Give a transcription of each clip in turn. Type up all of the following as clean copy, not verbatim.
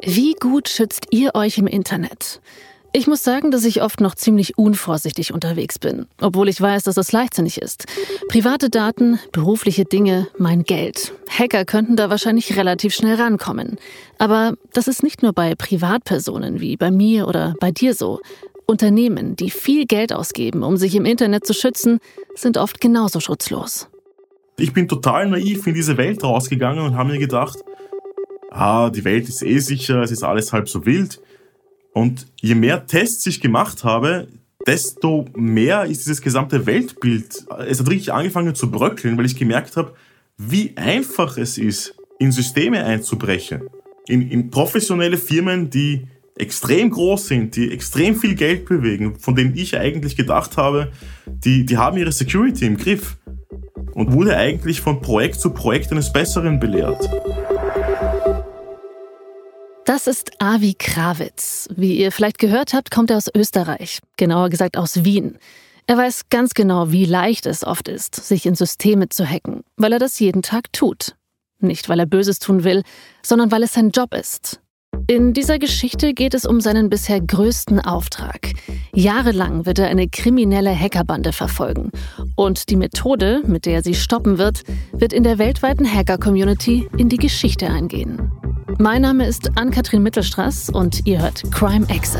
Wie gut schützt ihr euch im Internet? Ich muss sagen, dass ich oft noch ziemlich unvorsichtig unterwegs bin, obwohl ich weiß, dass es leichtsinnig ist. Private Daten, berufliche Dinge, mein Geld. Hacker könnten da wahrscheinlich relativ schnell rankommen. Aber das ist nicht nur bei Privatpersonen wie bei mir oder bei dir so. Unternehmen, die viel Geld ausgeben, um sich im Internet zu schützen, sind oft genauso schutzlos. Ich bin total naiv in diese Welt rausgegangen und habe mir gedacht, die Welt ist sicher, es ist alles halb so wild. Und je mehr Tests ich gemacht habe, desto mehr ist dieses gesamte Weltbild, es hat richtig angefangen zu bröckeln, weil ich gemerkt habe, wie einfach es ist, in Systeme einzubrechen. In professionelle Firmen, die extrem groß sind, die extrem viel Geld bewegen, von denen ich eigentlich gedacht habe, die haben ihre Security im Griff. Und wurde eigentlich von Projekt zu Projekt eines Besseren belehrt. Das ist Avi Krawitz. Wie ihr vielleicht gehört habt, kommt er aus Österreich, genauer gesagt aus Wien. Er weiß ganz genau, wie leicht es oft ist, sich in Systeme zu hacken, weil er das jeden Tag tut. Nicht, weil er Böses tun will, sondern weil es sein Job ist. In dieser Geschichte geht es um seinen bisher größten Auftrag. Jahrelang wird er eine kriminelle Hackerbande verfolgen. Und die Methode, mit der er sie stoppen wird in der weltweiten Hacker-Community in die Geschichte eingehen. Mein Name ist Ann-Kathrin Mittelstraß und ihr hört Crime Exe.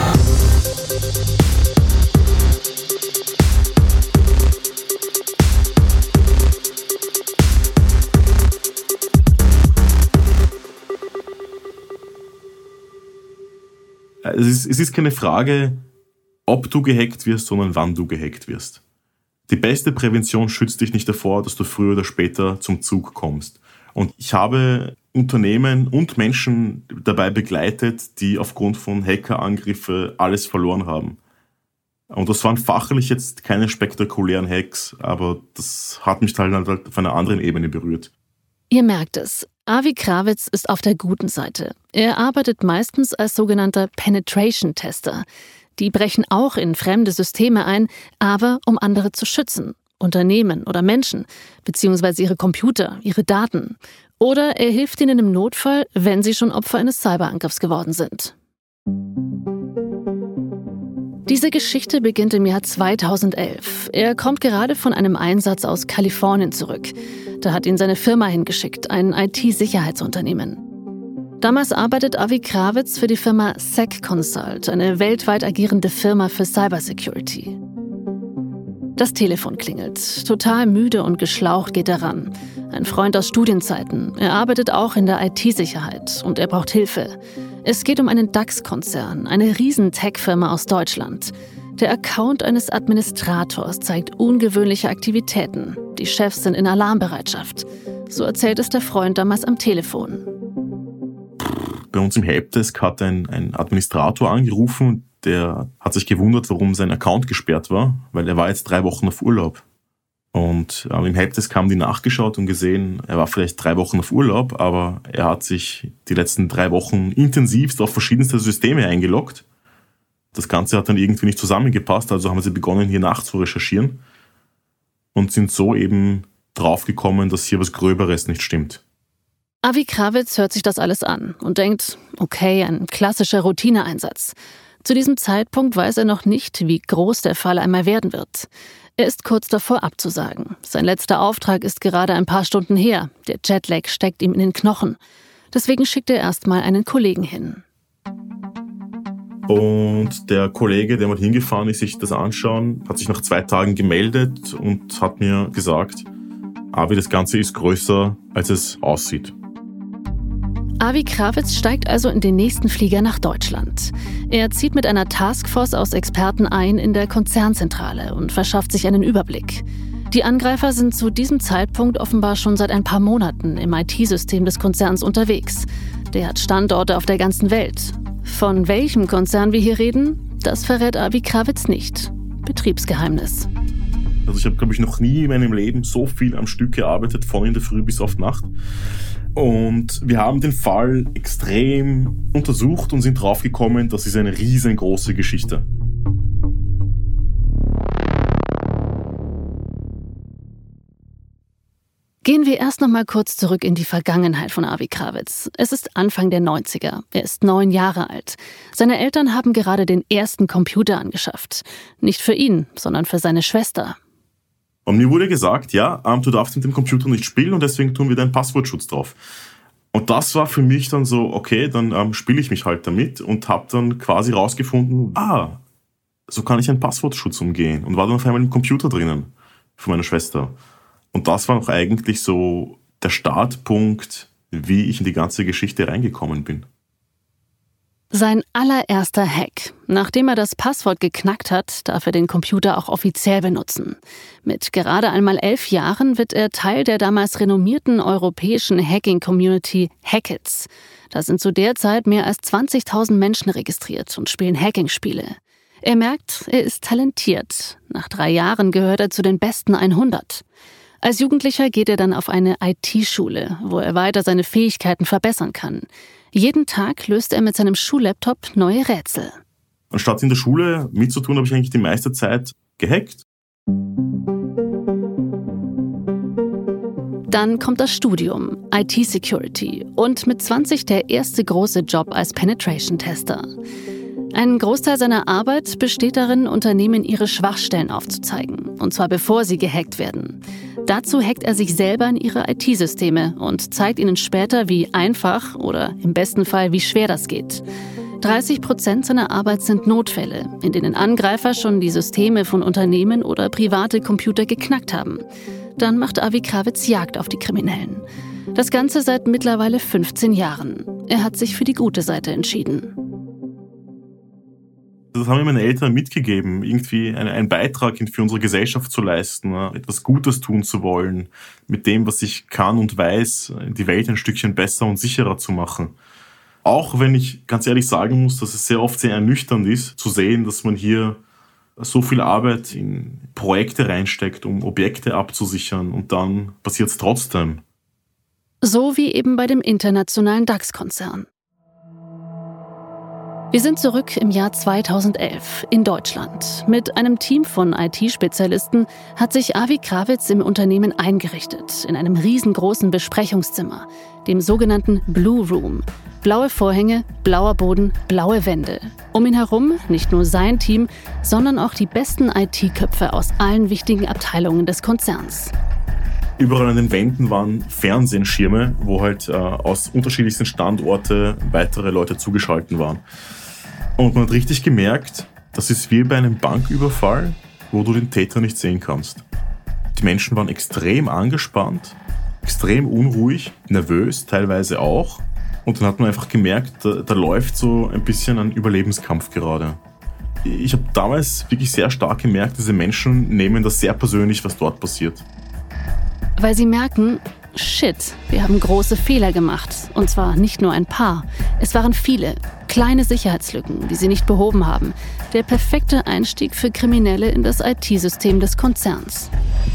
Es ist keine Frage, ob du gehackt wirst, sondern wann du gehackt wirst. Die beste Prävention schützt dich nicht davor, dass du früher oder später zum Zug kommst. Und ich habe Unternehmen und Menschen dabei begleitet, die aufgrund von Hackerangriffen alles verloren haben. Und das waren fachlich jetzt keine spektakulären Hacks, aber das hat mich halt auf einer anderen Ebene berührt. Ihr merkt es, Avi Krawitz ist auf der guten Seite. Er arbeitet meistens als sogenannter Penetration-Tester. Die brechen auch in fremde Systeme ein, aber um andere zu schützen. Unternehmen oder Menschen, beziehungsweise ihre Computer, ihre Daten. Oder er hilft ihnen im Notfall, wenn sie schon Opfer eines Cyberangriffs geworden sind. Diese Geschichte beginnt im Jahr 2011. Er kommt gerade von einem Einsatz aus Kalifornien zurück. Da hat ihn seine Firma hingeschickt, ein IT-Sicherheitsunternehmen. Damals arbeitet Avi Krawitz für die Firma SecConsult, eine weltweit agierende Firma für Cybersecurity. Das Telefon klingelt. Total müde und geschlaucht geht er ran. Ein Freund aus Studienzeiten. Er arbeitet auch in der IT-Sicherheit und er braucht Hilfe. Es geht um einen DAX-Konzern, eine riesen Tech-Firma aus Deutschland. Der Account eines Administrators zeigt ungewöhnliche Aktivitäten. Die Chefs sind in Alarmbereitschaft. So erzählt es der Freund damals am Telefon. Bei uns im Helpdesk hat ein Administrator angerufen, der hat sich gewundert, warum sein Account gesperrt war, weil er war jetzt 3 Wochen auf Urlaub. Und im Helpdesk haben die nachgeschaut und gesehen, er war vielleicht 3 Wochen auf Urlaub, aber er hat sich die letzten 3 Wochen intensivst auf verschiedenste Systeme eingeloggt. Das Ganze hat dann irgendwie nicht zusammengepasst, also haben sie begonnen, hier nachzurecherchieren und sind so eben draufgekommen, dass hier was Gröberes nicht stimmt. Avi Krawitz hört sich das alles an und denkt, okay, ein klassischer Routineeinsatz. Zu diesem Zeitpunkt weiß er noch nicht, wie groß der Fall einmal werden wird. Er ist kurz davor abzusagen. Sein letzter Auftrag ist gerade ein paar Stunden her. Der Jetlag steckt ihm in den Knochen. Deswegen schickt er erstmal einen Kollegen hin. Und der Kollege, der mal hingefahren ist, sich das anschauen, hat sich nach 2 Tagen gemeldet und hat mir gesagt, Avi, das Ganze ist größer, als es aussieht. Avi Krawitz steigt also in den nächsten Flieger nach Deutschland. Er zieht mit einer Taskforce aus Experten ein in der Konzernzentrale und verschafft sich einen Überblick. Die Angreifer sind zu diesem Zeitpunkt offenbar schon seit ein paar Monaten im IT-System des Konzerns unterwegs. Der hat Standorte auf der ganzen Welt. Von welchem Konzern wir hier reden, das verrät Avi Krawitz nicht. Betriebsgeheimnis. Also ich habe, glaube ich, noch nie in meinem Leben so viel am Stück gearbeitet, von in der Früh bis auf Nacht. Und wir haben den Fall extrem untersucht und sind draufgekommen, das ist eine riesengroße Geschichte. Gehen wir erst noch mal kurz zurück in die Vergangenheit von Avi Krawitz. Es ist Anfang der 90er. Er ist 9 Jahre alt. Seine Eltern haben gerade den ersten Computer angeschafft. Nicht für ihn, sondern für seine Schwester. Und mir wurde gesagt, ja, du darfst mit dem Computer nicht spielen und deswegen tun wir deinen Passwortschutz drauf. Und das war für mich dann so, okay, dann spiele ich mich halt damit und habe dann quasi rausgefunden, so kann ich einen Passwortschutz umgehen. Und war dann auf einmal im Computer drinnen von meiner Schwester. Und das war auch eigentlich so der Startpunkt, wie ich in die ganze Geschichte reingekommen bin. Sein allererster Hack. Nachdem er das Passwort geknackt hat, darf er den Computer auch offiziell benutzen. Mit gerade einmal 11 Jahren wird er Teil der damals renommierten europäischen Hacking-Community Hackits. Da sind zu der Zeit mehr als 20.000 Menschen registriert und spielen Hacking-Spiele. Er merkt, er ist talentiert. Nach 3 Jahren gehört er zu den besten 100. Als Jugendlicher geht er dann auf eine IT-Schule, wo er weiter seine Fähigkeiten verbessern kann. Jeden Tag löst er mit seinem Schullaptop neue Rätsel. Anstatt in der Schule mitzutun, habe ich eigentlich die meiste Zeit gehackt. Dann kommt das Studium, IT-Security und mit 20 der erste große Job als Penetration-Tester. Ein Großteil seiner Arbeit besteht darin, Unternehmen ihre Schwachstellen aufzuzeigen, und zwar bevor sie gehackt werden. Dazu hackt er sich selber in ihre IT-Systeme und zeigt ihnen später, wie einfach oder im besten Fall wie schwer das geht. 30% seiner Arbeit sind Notfälle, in denen Angreifer schon die Systeme von Unternehmen oder private Computer geknackt haben. Dann macht Avi Krawitz Jagd auf die Kriminellen. Das Ganze seit mittlerweile 15 Jahren. Er hat sich für die gute Seite entschieden. Das haben mir meine Eltern mitgegeben, irgendwie einen Beitrag für unsere Gesellschaft zu leisten, etwas Gutes tun zu wollen, mit dem, was ich kann und weiß, die Welt ein Stückchen besser und sicherer zu machen. Auch wenn ich ganz ehrlich sagen muss, dass es sehr oft sehr ernüchternd ist, zu sehen, dass man hier so viel Arbeit in Projekte reinsteckt, um Objekte abzusichern und dann passiert es trotzdem. So wie eben bei dem internationalen DAX-Konzern. Wir sind zurück im Jahr 2011 in Deutschland. Mit einem Team von IT-Spezialisten hat sich Avi Krawitz im Unternehmen eingerichtet, in einem riesengroßen Besprechungszimmer, dem sogenannten Blue Room. Blaue Vorhänge, blauer Boden, blaue Wände. Um ihn herum nicht nur sein Team, sondern auch die besten IT-Köpfe aus allen wichtigen Abteilungen des Konzerns. Überall an den Wänden waren Fernsehschirme, wo halt aus unterschiedlichsten Standorten weitere Leute zugeschaltet waren. Und man hat richtig gemerkt, das ist wie bei einem Banküberfall, wo du den Täter nicht sehen kannst. Die Menschen waren extrem angespannt, extrem unruhig, nervös teilweise auch. Und dann hat man einfach gemerkt, da läuft so ein bisschen ein Überlebenskampf gerade. Ich habe damals wirklich sehr stark gemerkt, diese Menschen nehmen das sehr persönlich, was dort passiert. Weil sie merken, shit, wir haben große Fehler gemacht. Und zwar nicht nur ein paar. Es waren viele, kleine Sicherheitslücken, die sie nicht behoben haben. Der perfekte Einstieg für Kriminelle in das IT-System des Konzerns.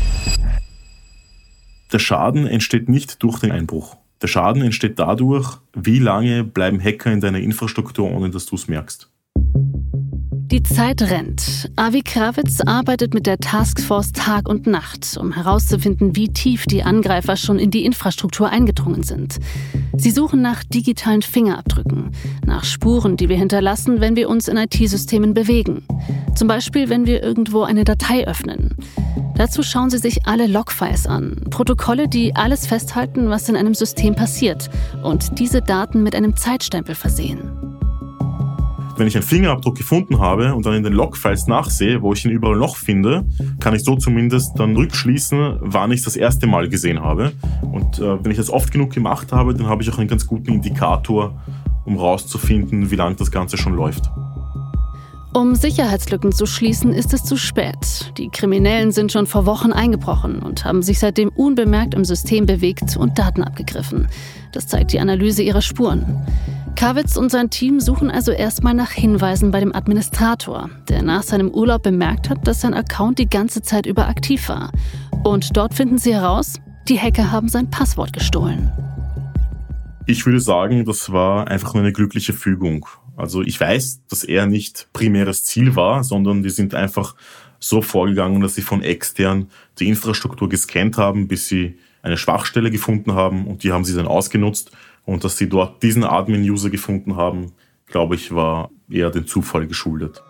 Der Schaden entsteht nicht durch den Einbruch. Der Schaden entsteht dadurch, wie lange bleiben Hacker in deiner Infrastruktur, ohne dass du es merkst. Die Zeit rennt. Avi Krawitz arbeitet mit der Taskforce Tag und Nacht, um herauszufinden, wie tief die Angreifer schon in die Infrastruktur eingedrungen sind. Sie suchen nach digitalen Fingerabdrücken, nach Spuren, die wir hinterlassen, wenn wir uns in IT-Systemen bewegen. Zum Beispiel, wenn wir irgendwo eine Datei öffnen. Dazu schauen sie sich alle Logfiles an, Protokolle, die alles festhalten, was in einem System passiert und diese Daten mit einem Zeitstempel versehen. Wenn ich einen Fingerabdruck gefunden habe und dann in den Logfiles nachsehe, wo ich ihn überall noch finde, kann ich so zumindest dann rückschließen, wann ich es das erste Mal gesehen habe. Und wenn ich das oft genug gemacht habe, dann habe ich auch einen ganz guten Indikator, um rauszufinden, wie lange das Ganze schon läuft. Um Sicherheitslücken zu schließen, ist es zu spät. Die Kriminellen sind schon vor Wochen eingebrochen und haben sich seitdem unbemerkt im System bewegt und Daten abgegriffen. Das zeigt die Analyse ihrer Spuren. Krawitz und sein Team suchen also erstmal nach Hinweisen bei dem Administrator, der nach seinem Urlaub bemerkt hat, dass sein Account die ganze Zeit über aktiv war. Und dort finden sie heraus, die Hacker haben sein Passwort gestohlen. Ich würde sagen, das war einfach nur eine glückliche Fügung. Also ich weiß, dass er nicht primäres Ziel war, sondern die sind einfach so vorgegangen, dass sie von extern die Infrastruktur gescannt haben, bis sie eine Schwachstelle gefunden haben und die haben sie dann ausgenutzt. Und dass sie dort diesen Admin-User gefunden haben, glaube ich, war eher dem Zufall geschuldet.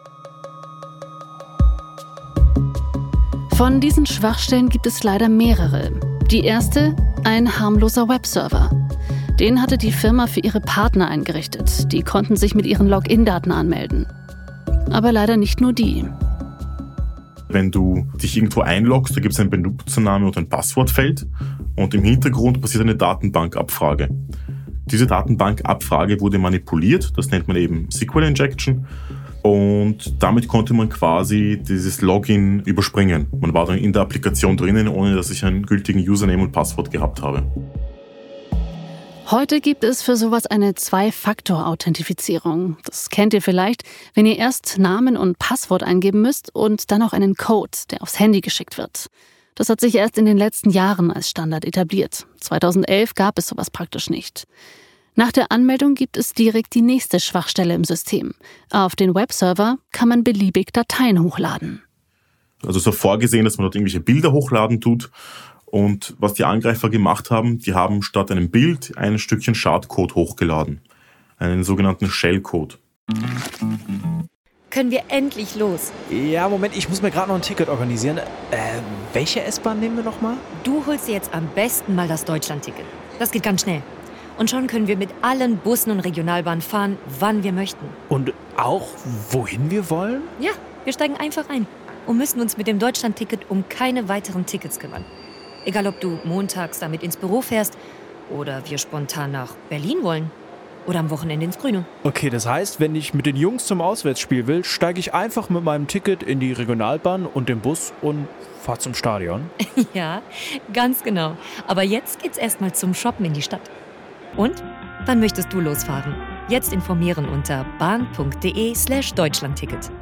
Von diesen Schwachstellen gibt es leider mehrere. Die erste, ein harmloser Webserver. Den hatte die Firma für ihre Partner eingerichtet. Die konnten sich mit ihren Login-Daten anmelden. Aber leider nicht nur die. Wenn du dich irgendwo einloggst, da gibt es einen Benutzername und ein Passwortfeld und im Hintergrund passiert eine Datenbankabfrage. Diese Datenbankabfrage wurde manipuliert, das nennt man eben SQL Injection. Und damit konnte man quasi dieses Login überspringen. Man war dann in der Applikation drinnen, ohne dass ich einen gültigen Username und Passwort gehabt habe. Heute gibt es für sowas eine Zwei-Faktor-Authentifizierung. Das kennt ihr vielleicht, wenn ihr erst Namen und Passwort eingeben müsst und dann auch einen Code, der aufs Handy geschickt wird. Das hat sich erst in den letzten Jahren als Standard etabliert. 2011 gab es sowas praktisch nicht. Nach der Anmeldung gibt es direkt die nächste Schwachstelle im System. Auf den Webserver kann man beliebig Dateien hochladen. Also es war vorgesehen, dass man dort irgendwelche Bilder hochladen tut. Und was die Angreifer gemacht haben, die haben statt einem Bild ein Stückchen Schadcode hochgeladen. Einen sogenannten Shellcode. Können wir endlich los? Ja, Moment, ich muss mir gerade noch ein Ticket organisieren. Welche S-Bahn nehmen wir nochmal? Du holst dir jetzt am besten mal das Deutschland-Ticket. Das geht ganz schnell. Und schon können wir mit allen Bussen und Regionalbahnen fahren, wann wir möchten. Und auch wohin wir wollen? Ja, wir steigen einfach ein und müssen uns mit dem Deutschland-Ticket um keine weiteren Tickets kümmern. Egal, ob du montags damit ins Büro fährst oder wir spontan nach Berlin wollen oder am Wochenende ins Grüne. Okay, das heißt, wenn ich mit den Jungs zum Auswärtsspiel will, steige ich einfach mit meinem Ticket in die Regionalbahn und den Bus und fahre zum Stadion. Ja, ganz genau. Aber jetzt geht's erstmal zum Shoppen in die Stadt. Und? Wann möchtest du losfahren? Jetzt informieren unter bahn.de/Deutschlandticket.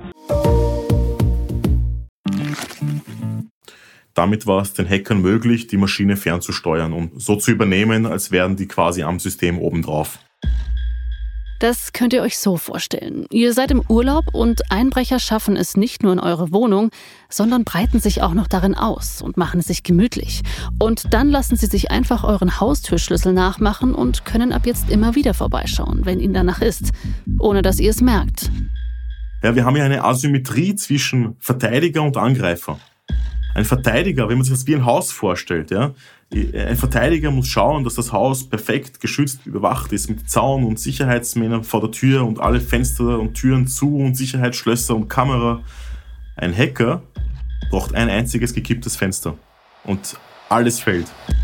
Damit war es den Hackern möglich, die Maschine fernzusteuern und so zu übernehmen, als wären die quasi am System obendrauf. Das könnt ihr euch so vorstellen. Ihr seid im Urlaub und Einbrecher schaffen es nicht nur in eure Wohnung, sondern breiten sich auch noch darin aus und machen es sich gemütlich. Und dann lassen sie sich einfach euren Haustürschlüssel nachmachen und können ab jetzt immer wieder vorbeischauen, wenn ihnen danach ist, ohne dass ihr es merkt. Ja, wir haben ja eine Asymmetrie zwischen Verteidiger und Angreifer. Ein Verteidiger, wenn man sich das wie ein Haus vorstellt, ja, ein Verteidiger muss schauen, dass das Haus perfekt geschützt, überwacht ist mit Zaun und Sicherheitsmännern vor der Tür und alle Fenster und Türen zu und Sicherheitsschlösser und Kamera. Ein Hacker braucht ein einziges gekipptes Fenster und alles fällt.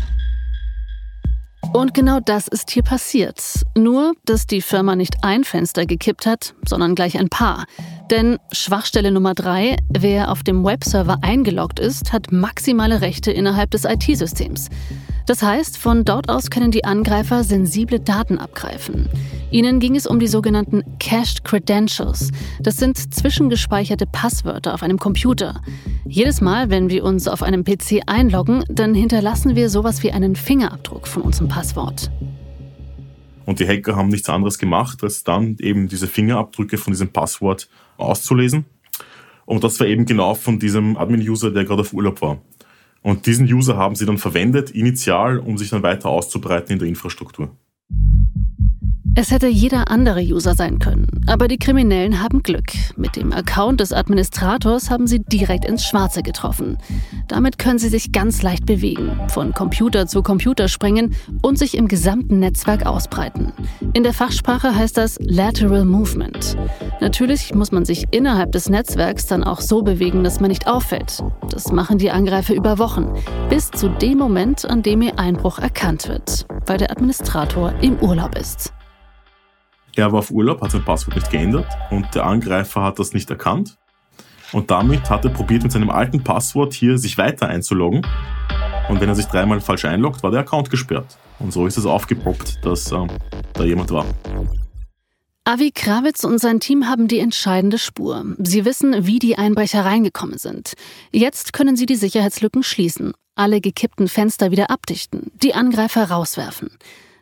Und genau das ist hier passiert. Nur, dass die Firma nicht ein Fenster gekippt hat, sondern gleich ein paar. Denn Schwachstelle Nummer 3, wer auf dem Webserver eingeloggt ist, hat maximale Rechte innerhalb des IT-Systems. Das heißt, von dort aus können die Angreifer sensible Daten abgreifen. Ihnen ging es um die sogenannten Cached Credentials. Das sind zwischengespeicherte Passwörter auf einem Computer. Jedes Mal, wenn wir uns auf einem PC einloggen, dann hinterlassen wir sowas wie einen Fingerabdruck von unserem Passwort. Und die Hacker haben nichts anderes gemacht, als dann eben diese Fingerabdrücke von diesem Passwort auszulesen. Und das war eben genau von diesem Admin-User, der gerade auf Urlaub war. Und diesen User haben sie dann verwendet, initial, um sich dann weiter auszubreiten in der Infrastruktur. Es hätte jeder andere User sein können, aber die Kriminellen haben Glück. Mit dem Account des Administrators haben sie direkt ins Schwarze getroffen. Damit können sie sich ganz leicht bewegen, von Computer zu Computer springen und sich im gesamten Netzwerk ausbreiten. In der Fachsprache heißt das Lateral Movement. Natürlich muss man sich innerhalb des Netzwerks dann auch so bewegen, dass man nicht auffällt. Das machen die Angreifer über Wochen, bis zu dem Moment, an dem ihr Einbruch erkannt wird, weil der Administrator im Urlaub ist. Er war auf Urlaub, hat sein Passwort nicht geändert und der Angreifer hat das nicht erkannt. Und damit hat er probiert, mit seinem alten Passwort hier sich weiter einzuloggen. Und wenn er sich 3-mal falsch einloggt, war der Account gesperrt. Und so ist es aufgepoppt, dass da jemand war. Avi Krawitz und sein Team haben die entscheidende Spur. Sie wissen, wie die Einbrecher reingekommen sind. Jetzt können sie die Sicherheitslücken schließen, alle gekippten Fenster wieder abdichten, die Angreifer rauswerfen.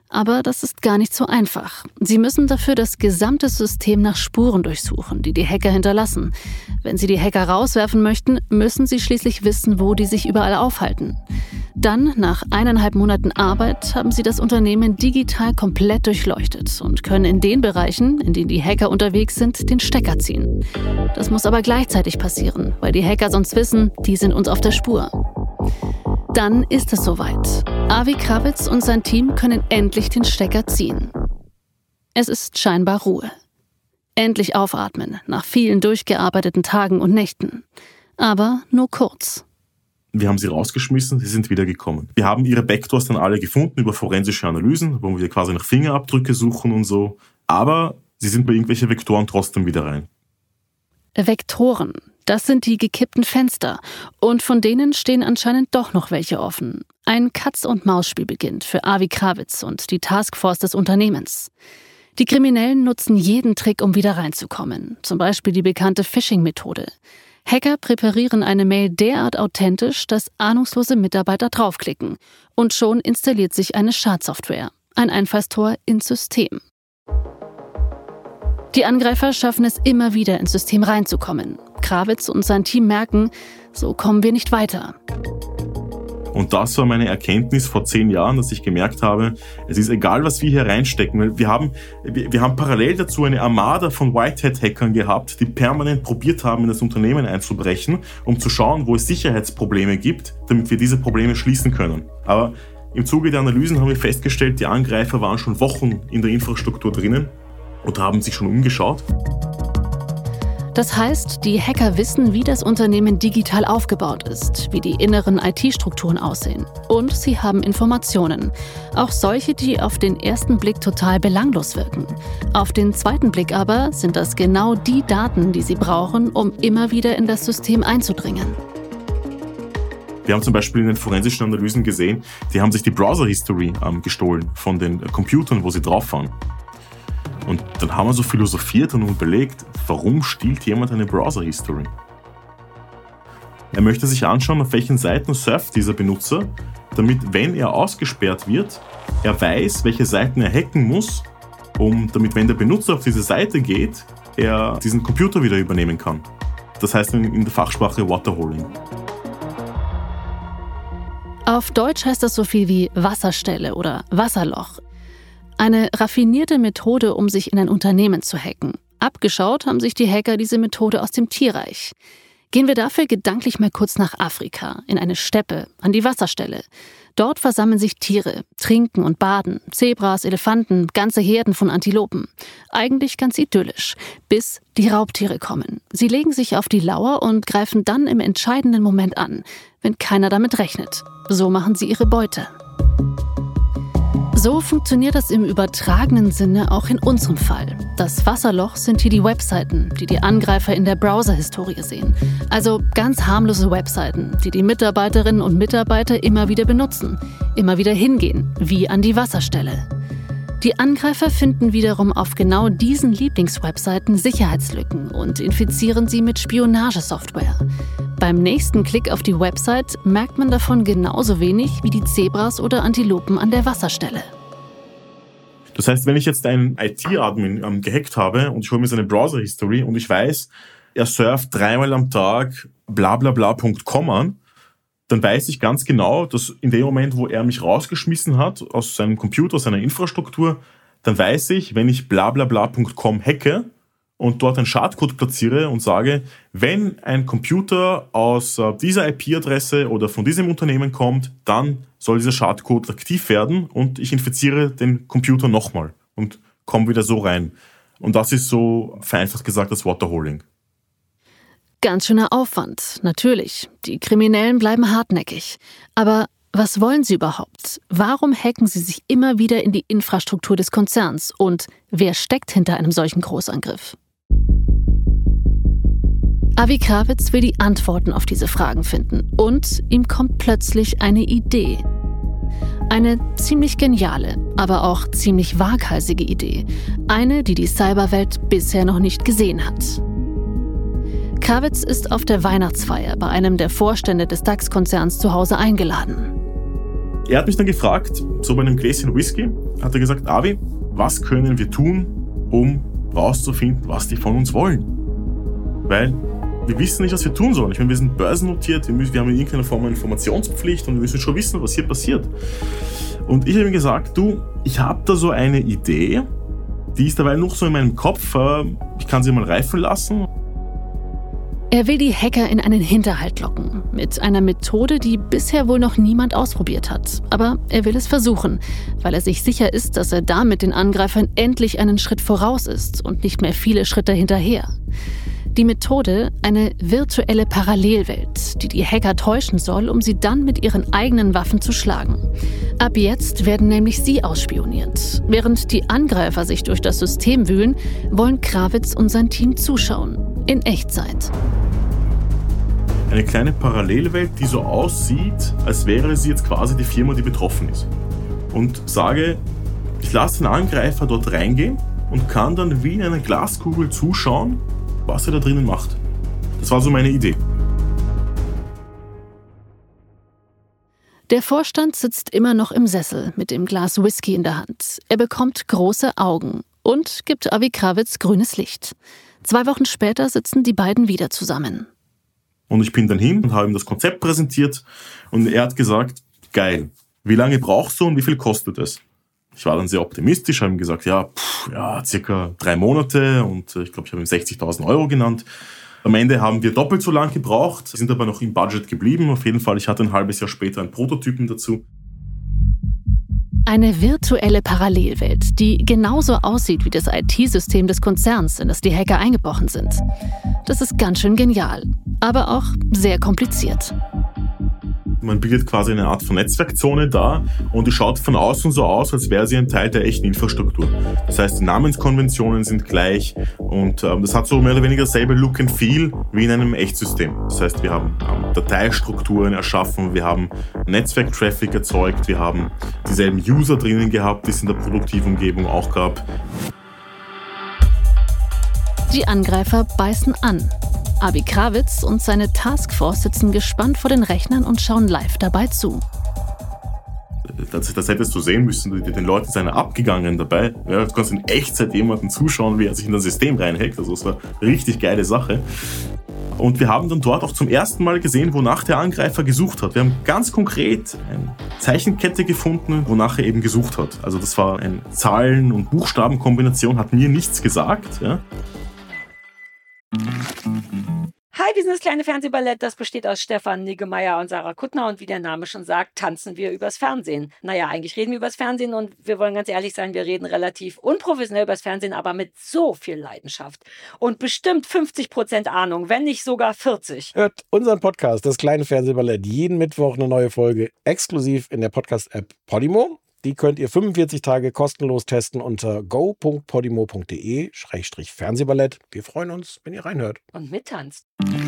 Aber das ist gar nicht so einfach. Sie müssen dafür das gesamte System nach Spuren durchsuchen, die die Hacker hinterlassen. Wenn sie die Hacker rauswerfen möchten, müssen sie schließlich wissen, wo die sich überall aufhalten. Dann, nach 1,5 Monaten Arbeit, haben sie das Unternehmen digital komplett durchleuchtet und können in den Bereichen, in denen die Hacker unterwegs sind, den Stecker ziehen. Das muss aber gleichzeitig passieren, weil die Hacker sonst wissen, die sind uns auf der Spur. Dann ist es soweit. Avi Krawitz und sein Team können endlich den Stecker ziehen. Es ist scheinbar Ruhe. Endlich aufatmen, nach vielen durchgearbeiteten Tagen und Nächten. Aber nur kurz. Wir haben sie rausgeschmissen, sie sind wieder gekommen. Wir haben ihre Backdoors dann alle gefunden über forensische Analysen, wo wir quasi nach Fingerabdrücke suchen und so. Aber sie sind bei irgendwelchen Vektoren trotzdem wieder rein. Vektoren, das sind die gekippten Fenster. Und von denen stehen anscheinend doch noch welche offen. Ein Katz-und-Maus-Spiel beginnt für Avi Krawitz und die Taskforce des Unternehmens. Die Kriminellen nutzen jeden Trick, um wieder reinzukommen. Zum Beispiel die bekannte Phishing-Methode. Hacker präparieren eine Mail derart authentisch, dass ahnungslose Mitarbeiter draufklicken. Und schon installiert sich eine Schadsoftware. Ein Einfallstor ins System. Die Angreifer schaffen es immer wieder, ins System reinzukommen. Krawitz und sein Team merken, so kommen wir nicht weiter. Und das war meine Erkenntnis vor 10 Jahren, dass ich gemerkt habe, es ist egal, was wir hier reinstecken. Wir haben parallel dazu eine Armada von Whitehat-Hackern gehabt, die permanent probiert haben, in das Unternehmen einzubrechen, um zu schauen, wo es Sicherheitsprobleme gibt, damit wir diese Probleme schließen können. Aber im Zuge der Analysen haben wir festgestellt, die Angreifer waren schon Wochen in der Infrastruktur drinnen und haben sich schon umgeschaut. Das heißt, die Hacker wissen, wie das Unternehmen digital aufgebaut ist, wie die inneren IT-Strukturen aussehen. Und sie haben Informationen. Auch solche, die auf den ersten Blick total belanglos wirken. Auf den zweiten Blick aber sind das genau die Daten, die sie brauchen, um immer wieder in das System einzudringen. Wir haben zum Beispiel in den forensischen Analysen gesehen, die haben sich die Browser-History gestohlen von den Computern, wo sie drauf waren. Und dann haben wir so philosophiert und überlegt, warum stiehlt jemand eine Browser-History? Er möchte sich anschauen, auf welchen Seiten surft dieser Benutzer, damit, wenn er ausgesperrt wird, er weiß, welche Seiten er hacken muss, damit, wenn der Benutzer auf diese Seite geht, er diesen Computer wieder übernehmen kann. Das heißt in der Fachsprache Waterholing. Auf Deutsch heißt das so viel wie Wasserstelle oder Wasserloch. Eine raffinierte Methode, um sich in ein Unternehmen zu hacken. Abgeschaut haben sich die Hacker diese Methode aus dem Tierreich. Gehen wir dafür gedanklich mal kurz nach Afrika, in eine Steppe, an die Wasserstelle. Dort versammeln sich Tiere, trinken und baden. Zebras, Elefanten, ganze Herden von Antilopen. Eigentlich ganz idyllisch, bis die Raubtiere kommen. Sie legen sich auf die Lauer und greifen dann im entscheidenden Moment an, wenn keiner damit rechnet. So machen sie ihre Beute. So funktioniert das im übertragenen Sinne auch in unserem Fall. Das Wasserloch sind hier die Webseiten, die die Angreifer in der Browser-Historie sehen. Also ganz harmlose Webseiten, die die Mitarbeiterinnen und Mitarbeiter immer wieder benutzen, immer wieder hingehen, wie an die Wasserstelle. Die Angreifer finden wiederum auf genau diesen Lieblingswebseiten Sicherheitslücken und infizieren sie mit Spionagesoftware. Beim nächsten Klick auf die Website merkt man davon genauso wenig wie die Zebras oder Antilopen an der Wasserstelle. Das heißt, wenn ich jetzt einen IT-Admin gehackt habe und ich hole mir seine Browser-History und ich weiß, er surft 3-mal am Tag blablabla.com an, dann weiß ich ganz genau, dass in dem Moment, wo er mich rausgeschmissen hat aus seinem Computer, aus seiner Infrastruktur, dann weiß ich, wenn ich blablabla.com hacke und dort einen Schadcode platziere und sage, wenn ein Computer aus dieser IP-Adresse oder von diesem Unternehmen kommt, dann soll dieser Schadcode aktiv werden und ich infiziere den Computer nochmal und komme wieder so rein. Und das ist so vereinfacht gesagt das Waterholing. Ganz schöner Aufwand, natürlich. Die Kriminellen bleiben hartnäckig. Aber was wollen sie überhaupt? Warum hacken sie sich immer wieder in die Infrastruktur des Konzerns? Und wer steckt hinter einem solchen Großangriff? Avi Krawitz will die Antworten auf diese Fragen finden. Und ihm kommt plötzlich eine Idee. Eine ziemlich geniale, aber auch ziemlich waghalsige Idee. Eine, die die Cyberwelt bisher noch nicht gesehen hat. Krawitz ist auf der Weihnachtsfeier bei einem der Vorstände des DAX-Konzerns zu Hause eingeladen. Er hat mich dann gefragt, so bei einem Gläschen Whisky, hat er gesagt, Avi, was können wir tun, um rauszufinden, was die von uns wollen? Weil wir wissen nicht, was wir tun sollen. Ich meine, wir sind börsennotiert, wir haben in irgendeiner Form eine Informationspflicht und wir müssen schon wissen, was hier passiert. Und ich habe ihm gesagt, du, ich habe da so eine Idee, die ist dabei noch so in meinem Kopf, ich kann sie mal reifen lassen. Er will die Hacker in einen Hinterhalt locken, mit einer Methode, die bisher wohl noch niemand ausprobiert hat. Aber er will es versuchen, weil er sich sicher ist, dass er damit den Angreifern endlich einen Schritt voraus ist und nicht mehr viele Schritte hinterher. Die Methode, eine virtuelle Parallelwelt, die die Hacker täuschen soll, um sie dann mit ihren eigenen Waffen zu schlagen. Ab jetzt werden nämlich sie ausspioniert. Während die Angreifer sich durch das System wühlen, wollen Kravitz und sein Team zuschauen. In Echtzeit. Eine kleine Parallelwelt, die so aussieht, als wäre sie jetzt quasi die Firma, die betroffen ist. Und sage, ich lasse den Angreifer dort reingehen und kann dann wie in einer Glaskugel zuschauen, was er da drinnen macht. Das war so meine Idee. Der Vorstand sitzt immer noch im Sessel mit dem Glas Whisky in der Hand. Er bekommt große Augen und gibt Avi Kravitz grünes Licht. 2 Wochen später sitzen die beiden wieder zusammen. Und ich bin dann hin und habe ihm das Konzept präsentiert und er hat gesagt, geil, wie lange brauchst du und wie viel kostet es? Ich war dann sehr optimistisch, habe ihm gesagt, circa 3 Monate und ich glaube, ich habe ihm 60.000 Euro genannt. Am Ende haben wir doppelt so lang gebraucht, sind aber noch im Budget geblieben. Auf jeden Fall, ich hatte ein halbes Jahr später einen Prototypen dazu. Eine virtuelle Parallelwelt, die genauso aussieht wie das IT-System des Konzerns, in das die Hacker eingebrochen sind. Das ist ganz schön genial, aber auch sehr kompliziert. Man bildet quasi eine Art von Netzwerkzone da und die schaut von außen so aus, als wäre sie ein Teil der echten Infrastruktur. Das heißt, die Namenskonventionen sind gleich und das hat so mehr oder weniger dasselbe Look and Feel wie in einem Echtsystem. Das heißt, wir haben Dateistrukturen erschaffen, wir haben Netzwerktraffic erzeugt, wir haben dieselben User drinnen gehabt, die es in der Produktivumgebung auch gab. Die Angreifer beißen an. Avi Kravitz und seine Taskforce sitzen gespannt vor den Rechnern und schauen live dabei zu. Das hättest du sehen müssen, den Leuten sind abgegangen dabei. Ja, du kannst in Echtzeit jemanden zuschauen, wie er sich in das System reinhackt. Also das war eine richtig geile Sache. Und wir haben dann dort auch zum ersten Mal gesehen, wonach der Angreifer gesucht hat. Wir haben ganz konkret eine Zeichenkette gefunden, wonach er eben gesucht hat. Also das war eine Zahlen- und Buchstabenkombination, hat mir nichts gesagt. Ja. Hi, wir sind das kleine Fernsehballett, das besteht aus Stefan Niggemeier und Sarah Kuttner und wie der Name schon sagt, tanzen wir übers Fernsehen. Naja, eigentlich reden wir übers Fernsehen und wir wollen ganz ehrlich sein, wir reden relativ unprofessionell übers Fernsehen, aber mit so viel Leidenschaft und bestimmt 50% Ahnung, wenn nicht sogar 40. Hört unseren Podcast, das kleine Fernsehballett, jeden Mittwoch eine neue Folge, exklusiv in der Podcast-App Podimo. Die könnt ihr 45 Tage kostenlos testen unter go.podimo.de/Fernsehballett. Wir freuen uns, wenn ihr reinhört. Und mittanzt.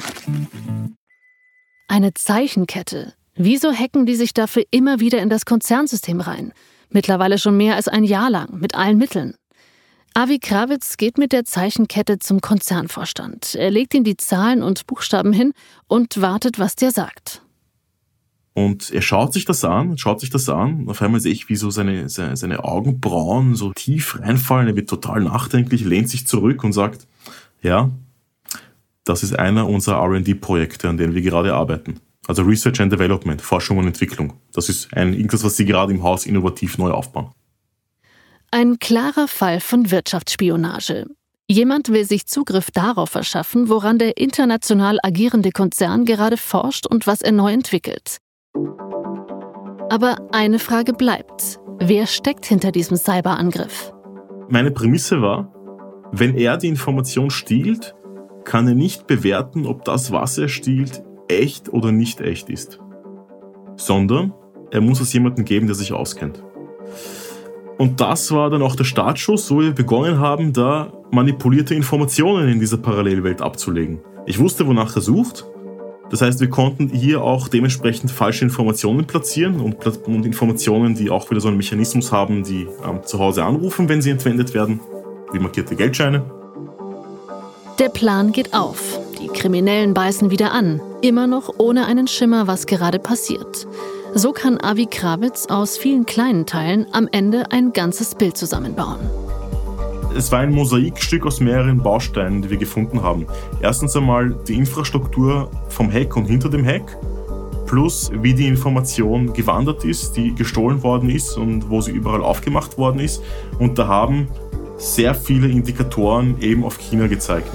Eine Zeichenkette. Wieso hacken die sich dafür immer wieder in das Konzernsystem rein? Mittlerweile schon mehr als ein Jahr lang, mit allen Mitteln. Avi Kravitz geht mit der Zeichenkette zum Konzernvorstand. Er legt ihm die Zahlen und Buchstaben hin und wartet, was der sagt. Und er schaut sich das an. Auf einmal sehe ich, wie so seine Augenbrauen so tief reinfallen. Er wird total nachdenklich, lehnt sich zurück und sagt, ja, das ist einer unserer R&D-Projekte, an denen wir gerade arbeiten. Also Research and Development, Forschung und Entwicklung. Das ist irgendwas, was Sie gerade im Haus innovativ neu aufbauen. Ein klarer Fall von Wirtschaftsspionage. Jemand will sich Zugriff darauf verschaffen, woran der international agierende Konzern gerade forscht und was er neu entwickelt. Aber eine Frage bleibt. Wer steckt hinter diesem Cyberangriff? Meine Prämisse war, wenn er die Information stiehlt, kann er nicht bewerten, ob das, was er stiehlt, echt oder nicht echt ist. Sondern er muss es jemandem geben, der sich auskennt. Und das war dann auch der Startschuss, wo wir begonnen haben, da manipulierte Informationen in dieser Parallelwelt abzulegen. Ich wusste, wonach er sucht. Das heißt, wir konnten hier auch dementsprechend falsche Informationen platzieren und Informationen, die auch wieder so einen Mechanismus haben, die zu Hause anrufen, wenn sie entwendet werden, wie markierte Geldscheine. Der Plan geht auf. Die Kriminellen beißen wieder an, immer noch ohne einen Schimmer, was gerade passiert. So kann Avi Krawitz aus vielen kleinen Teilen am Ende ein ganzes Bild zusammenbauen. Es war ein Mosaikstück aus mehreren Bausteinen, die wir gefunden haben. Erstens einmal die Infrastruktur vom Hack und hinter dem Hack, plus wie die Information gewandert ist, die gestohlen worden ist und wo sie überall aufgemacht worden ist. Und da haben sehr viele Indikatoren eben auf China gezeigt.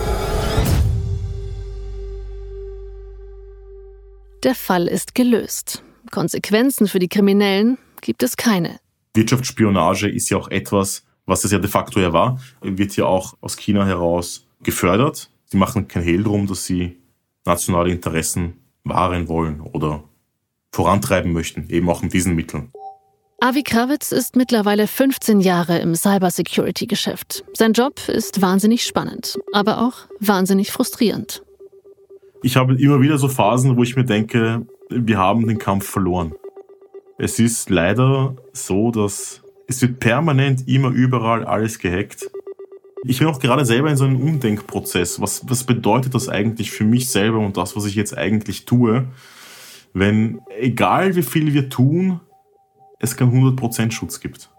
Der Fall ist gelöst. Konsequenzen für die Kriminellen gibt es keine. Wirtschaftsspionage ist ja auch etwas, was es ja de facto ja war, wird ja auch aus China heraus gefördert. Sie machen kein Hehl drum, dass sie nationale Interessen wahren wollen oder vorantreiben möchten, eben auch mit diesen Mitteln. Avi Krawitz ist mittlerweile 15 Jahre im Cybersecurity-Geschäft. Sein Job ist wahnsinnig spannend, aber auch wahnsinnig frustrierend. Ich habe immer wieder so Phasen, wo ich mir denke, wir haben den Kampf verloren. Es ist leider so, dass es wird permanent immer überall alles gehackt. Ich bin auch gerade selber in so einem Umdenkprozess. Was bedeutet das eigentlich für mich selber und das, was ich jetzt eigentlich tue, wenn, egal wie viel wir tun, es keinen 100% Schutz gibt?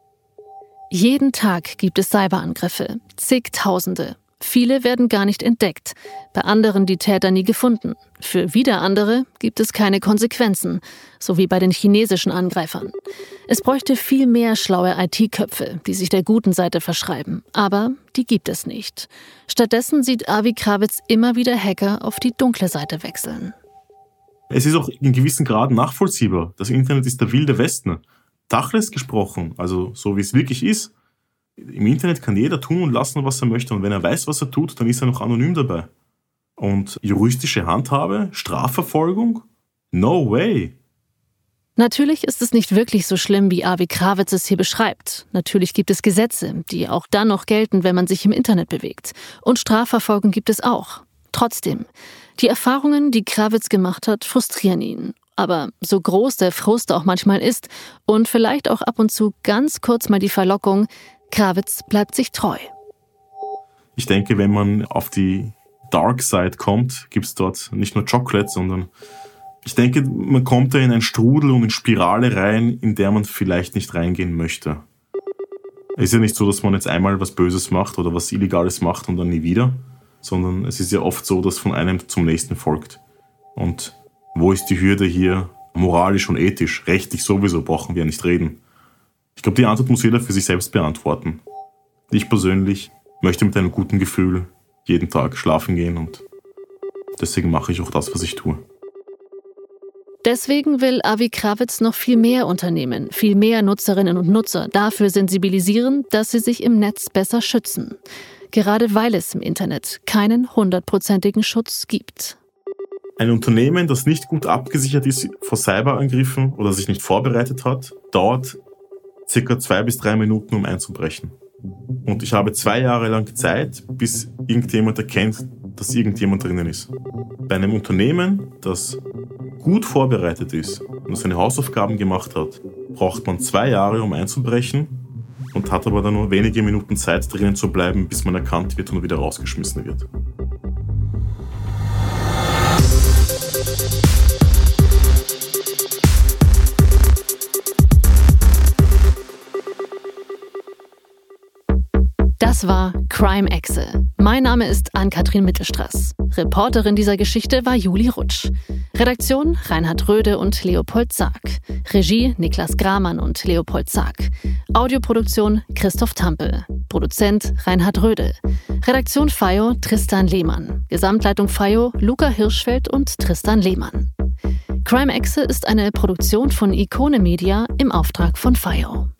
Jeden Tag gibt es Cyberangriffe, zigtausende. Viele werden gar nicht entdeckt, bei anderen die Täter nie gefunden. Für wieder andere gibt es keine Konsequenzen, so wie bei den chinesischen Angreifern. Es bräuchte viel mehr schlaue IT-Köpfe, die sich der guten Seite verschreiben. Aber die gibt es nicht. Stattdessen sieht Avi Krawitz immer wieder Hacker auf die dunkle Seite wechseln. Es ist auch in gewissen Grad nachvollziehbar. Das Internet ist der wilde Westen. Tacheles gesprochen, also so wie es wirklich ist. Im Internet kann jeder tun und lassen, was er möchte. Und wenn er weiß, was er tut, dann ist er noch anonym dabei. Und juristische Handhabe, Strafverfolgung? No way! Natürlich ist es nicht wirklich so schlimm, wie Avi Krawitz es hier beschreibt. Natürlich gibt es Gesetze, die auch dann noch gelten, wenn man sich im Internet bewegt. Und Strafverfolgung gibt es auch. Trotzdem, die Erfahrungen, die Krawitz gemacht hat, frustrieren ihn. Aber so groß der Frust auch manchmal ist und vielleicht auch ab und zu ganz kurz mal die Verlockung, Krawitz bleibt sich treu. Ich denke, wenn man auf die Dark Side kommt, gibt es dort nicht nur Chocolate, sondern ich denke, man kommt da in einen Strudel und in Spirale rein, in der man vielleicht nicht reingehen möchte. Es ist ja nicht so, dass man jetzt einmal was Böses macht oder was Illegales macht und dann nie wieder, sondern es ist ja oft so, dass von einem zum nächsten folgt. Und wo ist die Hürde hier moralisch und ethisch? Rechtlich sowieso brauchen wir nicht reden. Ich glaube, die Antwort muss jeder für sich selbst beantworten. Ich persönlich möchte mit einem guten Gefühl jeden Tag schlafen gehen und deswegen mache ich auch das, was ich tue. Deswegen will Avi Krawitz noch viel mehr unternehmen, viel mehr Nutzerinnen und Nutzer dafür sensibilisieren, dass sie sich im Netz besser schützen. Gerade weil es im Internet keinen 100%igen Schutz gibt. Ein Unternehmen, das nicht gut abgesichert ist vor Cyberangriffen oder sich nicht vorbereitet hat, dauert circa 2 bis 3 Minuten, um einzubrechen. Und ich habe 2 Jahre lang Zeit, bis irgendjemand erkennt, dass irgendjemand drinnen ist. Bei einem Unternehmen, das gut vorbereitet ist und seine Hausaufgaben gemacht hat, braucht man 2 Jahre, um einzubrechen und hat aber dann nur wenige Minuten Zeit, drinnen zu bleiben, bis man erkannt wird und wieder rausgeschmissen wird. Das war Crime-Exe. Mein Name ist Ann-Kathrin Mittelstraß. Reporterin dieser Geschichte war Juli Rutsch. Redaktion Reinhard Röde und Leopold Zag. Regie Niklas Gramann und Leopold Zag. Audioproduktion Christoph Tampel. Produzent Reinhard Röde. Redaktion FAIO Tristan Lehmann. Gesamtleitung FAIO Luca Hirschfeld und Tristan Lehmann. Crime-Exe ist eine Produktion von Ikone Media im Auftrag von FAIO.